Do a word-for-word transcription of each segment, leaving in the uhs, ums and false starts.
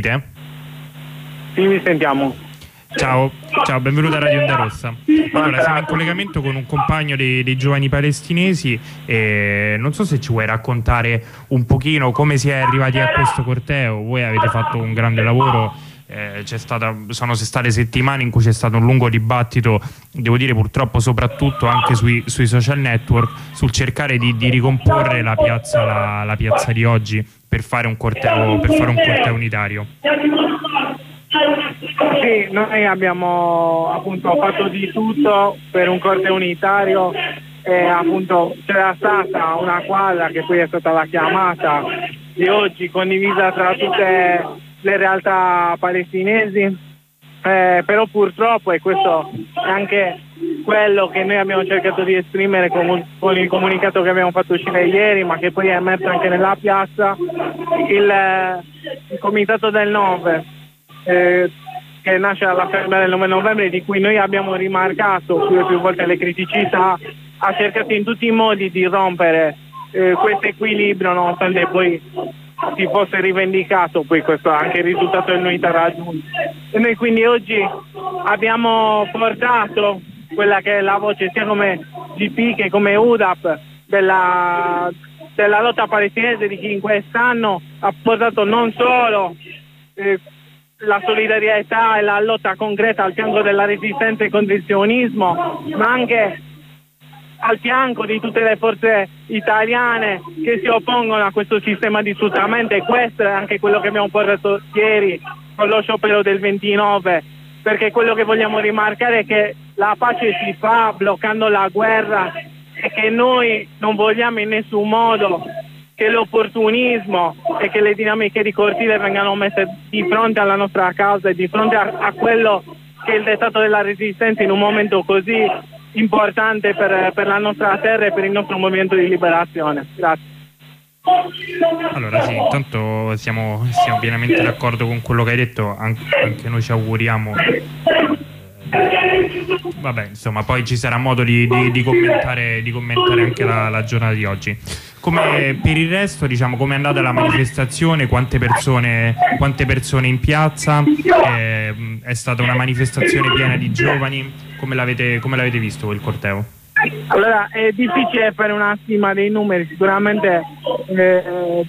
Sì, vi sentiamo. Ciao, ciao, benvenuto a Radio Onda Rossa. Allora, siamo in collegamento con un compagno dei, dei giovani palestinesi e non so se ci vuoi raccontare un pochino come si è arrivati a questo corteo. Voi avete fatto un grande lavoro, eh, c'è stata, sono state settimane in cui c'è stato un lungo dibattito, devo dire purtroppo soprattutto anche sui, sui social network, sul cercare di, di ricomporre la piazza, la, la piazza di oggi per fare un corteo, per fare un corteo unitario. Sì, noi abbiamo appunto fatto di tutto per un corteo unitario e appunto c'era stata una quadra che poi è stata la chiamata di oggi, condivisa tra tutte le realtà palestinesi, eh, però purtroppo, e questo è anche quello che noi abbiamo cercato di esprimere con, con il comunicato che abbiamo fatto uscire ieri, ma che poi è emerso anche nella piazza, il, il comitato del nove, Eh, che nasce dall'assemblea del nove novembre, di cui noi abbiamo rimarcato più e più volte le criticità, ha cercato in tutti i modi di rompere eh, questo equilibrio, nonostante poi si fosse rivendicato poi questo anche il risultato dell'unità raggiunta. E noi quindi oggi abbiamo portato quella che è la voce sia come G P che come U D A P della, della lotta palestinese, di chi in quest'anno ha portato non solo eh, la solidarietà e la lotta concreta al fianco della resistenza contro il sionismo, ma anche al fianco di tutte le forze italiane che si oppongono a questo sistema di sfruttamento, e questo è anche quello che abbiamo portato ieri con lo sciopero del ventinove, perché quello che vogliamo rimarcare è che la pace si fa bloccando la guerra e che noi non vogliamo in nessun modo che l'opportunismo e che le dinamiche di cortile vengano messe di fronte alla nostra causa e di fronte a, a quello che è il dettato della resistenza in un momento così importante per, per la nostra terra e per il nostro movimento di liberazione. Grazie. Allora sì, intanto siamo, siamo pienamente d'accordo con quello che hai detto, anche, anche noi ci auguriamo. Vabbè, insomma, poi ci sarà modo di, di, di, commentare, di commentare anche la, la giornata di oggi. Come per il resto, diciamo, come è andata la manifestazione? Quante persone, quante persone in piazza? Eh, è stata una manifestazione piena di giovani? Come l'avete come l'avete visto quel corteo? Allora, è difficile fare una stima dei numeri, sicuramente eh,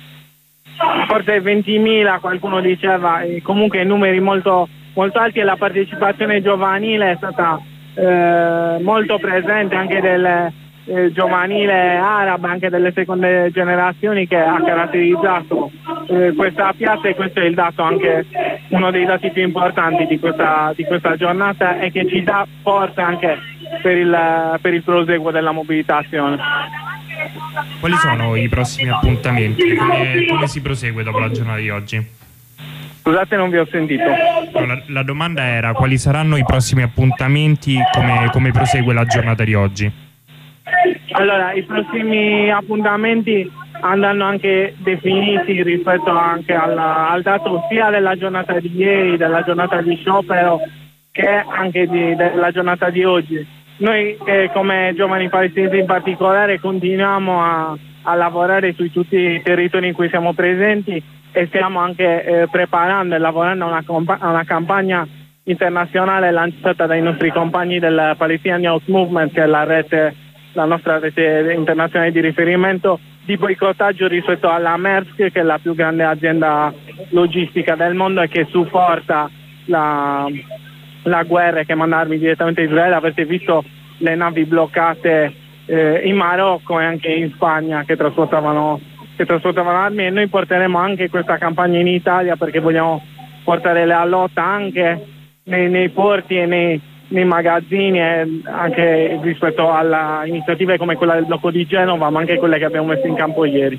forse ventimila qualcuno diceva, e comunque numeri molto, molto alti, e la partecipazione giovanile è stata eh, molto presente, anche del eh, giovanile arabo, anche delle seconde generazioni, che ha caratterizzato eh, questa piazza, e questo è il dato, anche uno dei dati più importanti di questa, di questa giornata, e che ci dà forza anche per il, per il proseguo della mobilitazione. Quali sono i prossimi appuntamenti? Come, come si prosegue dopo la giornata di oggi? Scusate, non vi ho sentito. No, la, la domanda era: quali saranno i prossimi appuntamenti, come, come prosegue la giornata di oggi? Allora, i prossimi appuntamenti andranno anche definiti rispetto anche alla, al dato sia della giornata di ieri, della giornata di sciopero, che anche di, della giornata di oggi. Noi eh, come giovani palestinesi in particolare continuiamo a, a lavorare su tutti i territori in cui siamo presenti, e stiamo anche eh, preparando e lavorando a una, a una campagna internazionale lanciata dai nostri compagni del Palestinian Youth Movement, che è la rete, la nostra rete internazionale di riferimento, di boicottaggio rispetto alla Maersk, che è la più grande azienda logistica del mondo e che supporta la, la guerra e che manda armi direttamente a Israele. Avete visto le navi bloccate eh, in Marocco e anche in Spagna che trasportavano, che trasportavano armi, e noi porteremo anche questa campagna in Italia, perché vogliamo portare la lotta anche nei, nei porti e nei, nei magazzini, e anche rispetto a iniziative come quella del blocco di Genova, ma anche quelle che abbiamo messo in campo ieri.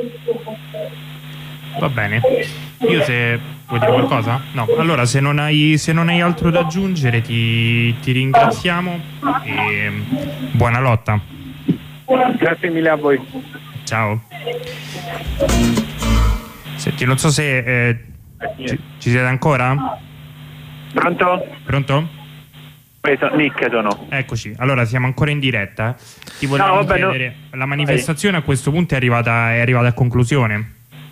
Va bene. Io, se vuoi dire qualcosa? No. Allora, se non hai, se non hai altro da aggiungere, ti, ti ringraziamo e buona lotta. Grazie mille a voi. Ciao. Senti, non so se eh, ci, ci siete ancora? Pronto? Pronto? Nick sono. Eccoci, allora siamo ancora in diretta. Ti volevo no, vabbè, chiedere, no. la manifestazione a questo punto è arrivata, è arrivata a conclusione?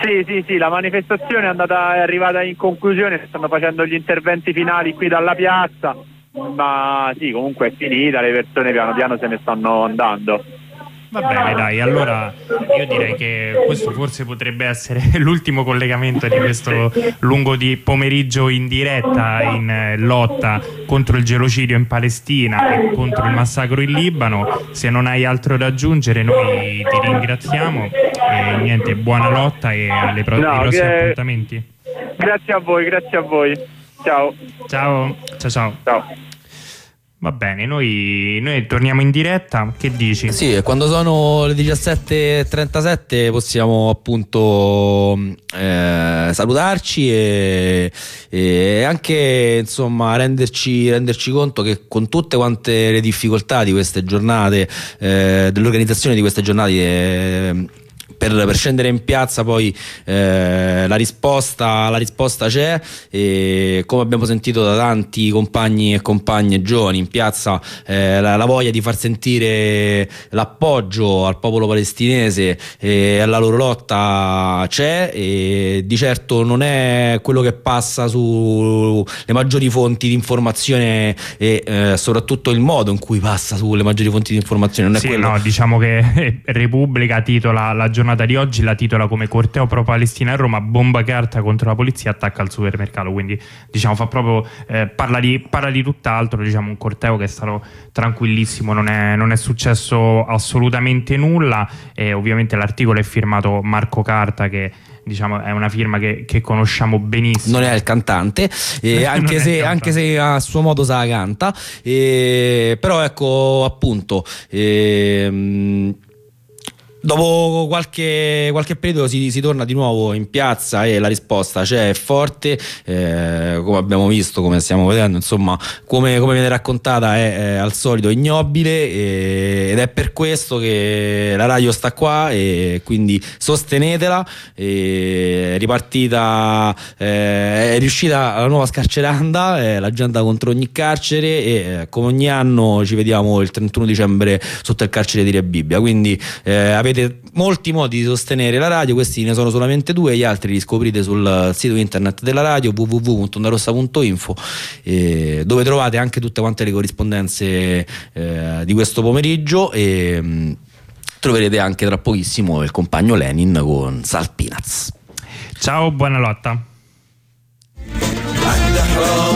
Sì, sì, sì, la manifestazione è andata, è arrivata in conclusione, stanno facendo gli interventi finali qui dalla piazza, ma sì, comunque è finita, le persone piano piano se ne stanno andando. Va bene, dai, allora io direi che questo forse potrebbe essere l'ultimo collegamento di questo lungo di pomeriggio in diretta in eh, lotta contro il genocidio in Palestina e contro il massacro in Libano. Se non hai altro da aggiungere noi ti ringraziamo e niente, buona lotta e alle pro- No, ai prossimi che- appuntamenti. Grazie a voi, grazie a voi. Ciao. Ciao, ciao ciao. Ciao. Va bene, noi, noi torniamo in diretta, che dici? Sì, quando sono le diciassette e trentasette possiamo appunto eh, salutarci e, e anche insomma renderci, renderci conto che con tutte quante le difficoltà di queste giornate, eh, dell'organizzazione di queste giornate, eh, Per, per scendere in piazza poi eh, la risposta la risposta c'è, e come abbiamo sentito da tanti compagni e compagne giovani in piazza, eh, la, la voglia di far sentire l'appoggio al popolo palestinese e alla loro lotta c'è, e di certo non è quello che passa sulle maggiori fonti di informazione e eh, soprattutto il modo in cui passa sulle maggiori fonti di informazione non è Sì, quello. no, diciamo che Repubblica titola la giornata di oggi, la titola come corteo pro Palestina a Roma, bomba carta contro la polizia, attacca al supermercato, quindi diciamo fa proprio eh, parla, di, parla di tutt'altro, diciamo un corteo che è stato tranquillissimo, non è, non è successo assolutamente nulla, e ovviamente l'articolo è firmato Marco Carta, che diciamo è una firma che, che conosciamo benissimo. Non è il cantante, eh, anche, se, cantante. anche se a suo modo se la canta, eh, però ecco appunto ehm, dopo qualche, qualche periodo si, si torna di nuovo in piazza e la risposta c'è, è forte, eh, come abbiamo visto, come stiamo vedendo, insomma, come, come viene raccontata è, è al solito ignobile, e, ed è per questo che la radio sta qua, e quindi sostenetela. È ripartita, eh, è riuscita la nuova scarceranda, eh, l'agenda contro ogni carcere, e eh, come ogni anno ci vediamo il trentuno dicembre sotto il carcere di Rebibbia, quindi eh, avete molti modi di sostenere la radio, questi ne sono solamente due, gli altri li scoprite sul sito internet della radio w w w punto onda rossa punto info, eh, dove trovate anche tutte quante le corrispondenze eh, di questo pomeriggio, e mh, troverete anche tra pochissimo il compagno Lenin con Salt Peanuts. Ciao, buona lotta.